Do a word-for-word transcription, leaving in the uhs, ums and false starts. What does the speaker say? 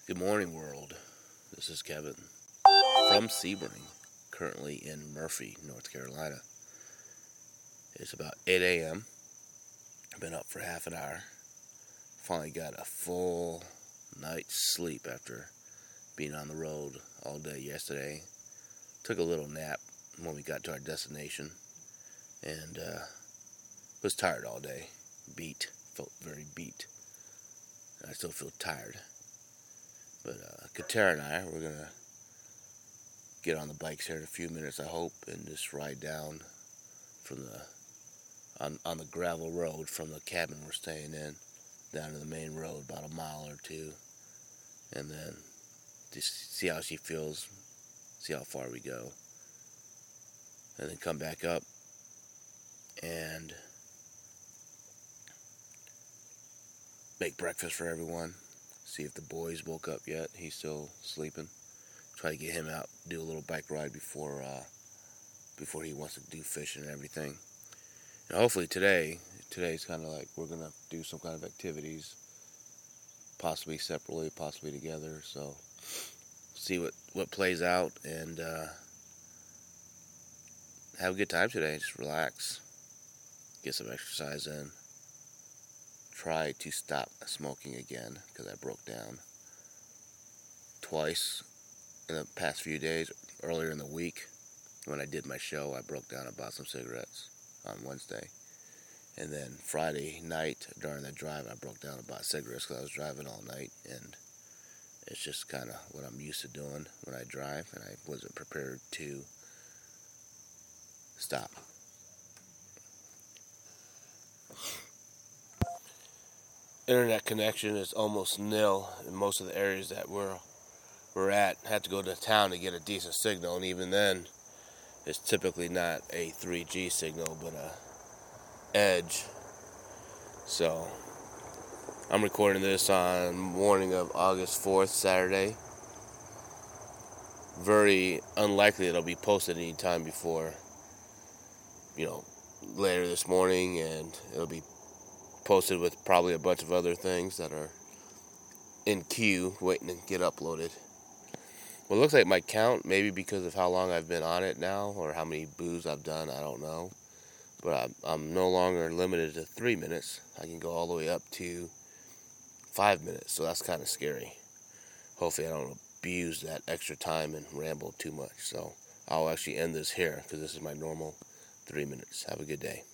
Good morning, world. This is Kevin from Sebring, currently in Murphy, North Carolina. It's about eight a.m. I've been up for half an hour. Finally got a full night's sleep after being on the road all day yesterday. Took a little nap when we got to our destination and uh, was tired all day. Beat. Felt very beat. I still feel tired. But uh, Katara and I, we're going to get on the bikes here in a few minutes, I hope, and just ride down from the on, on the gravel road from the cabin we're staying in down to the main road, about a mile or two, and then just see how she feels, see how far we go, and then come back up and make breakfast for everyone. See if the boys woke up yet. He's still sleeping. Try to get him out, do a little bike ride before uh, before he wants to do fishing and everything. And hopefully today, today's kind of like we're gonna do some kind of activities, possibly separately, possibly together. So see what what plays out and uh, have a good time today. Just relax, get some exercise in. Try to stop smoking again because I broke down twice in the past few days. Earlier in the week, when I did my show, I broke down and bought some cigarettes on Wednesday. And then Friday night, during the drive, I broke down and bought cigarettes because I was driving all night. And it's just kind of what I'm used to doing when I drive, and I wasn't prepared to stop. Internet connection is almost nil in most of the areas that we're we're at. I had to go to town to get a decent signal, and even then, it's typically not a three G signal, but a Edge. So, I'm recording this on morning of August fourth, Saturday. Very unlikely it'll be posted any time before, you know, later this morning, and it'll be posted with probably a bunch of other things that are in queue waiting to get uploaded. Well, it looks like my count, maybe because of how long I've been on it now, or how many boos I've done, I don't know. But I'm, I'm no longer limited to three minutes. I can go all the way up to five minutes, so that's kind of scary. Hopefully I don't abuse that extra time and ramble too much. So I'll actually end this here, because this is my normal three minutes. Have a good day.